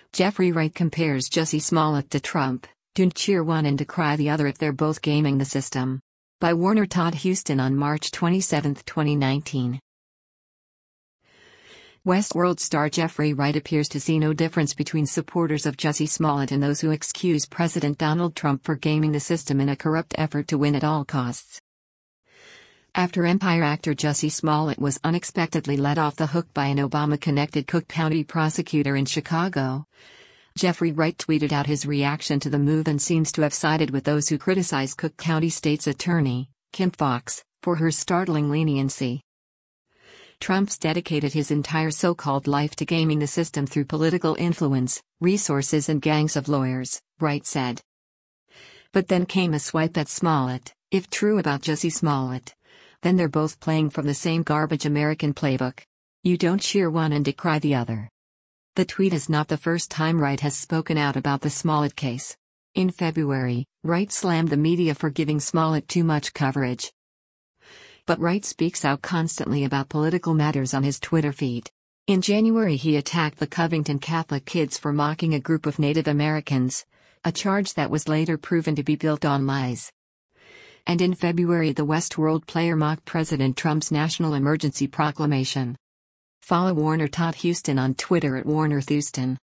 Jeffrey Wright compares Jussie Smollett to Trump. Don't cheer one and decry the other if they're both gaming the system. By Warner Todd Huston on March 27, 2019. Westworld star Jeffrey Wright appears to see no difference between supporters of Jussie Smollett and those who excuse President Donald Trump for gaming the system in a corrupt effort to win at all costs. After Empire actor Jussie Smollett was unexpectedly let off the hook by an Obama-connected Cook County prosecutor in Chicago, Jeffrey Wright tweeted out his reaction to the move and seems to have sided with those who criticize Cook County State's attorney, Kim Foxx, for her startling leniency. Trump's dedicated his entire so-called life to gaming the system through political influence, resources and gangs of lawyers, Wright said. But then came a swipe at Smollett. If true about Jussie Smollett, then they're both playing from the same garbage American playbook. You don't cheer one and decry the other. The tweet is not the first time Wright has spoken out about the Smollett case. In February, Wright slammed the media for giving Smollett too much coverage. But Wright speaks out constantly about political matters on his Twitter feed. In January, he attacked the Covington Catholic kids for mocking a group of Native Americans, a charge that was later proven to be built on lies. And in February, the Westworld player mocked President Trump's national emergency proclamation. Follow Warner Todd Huston on Twitter at WarnerThouston.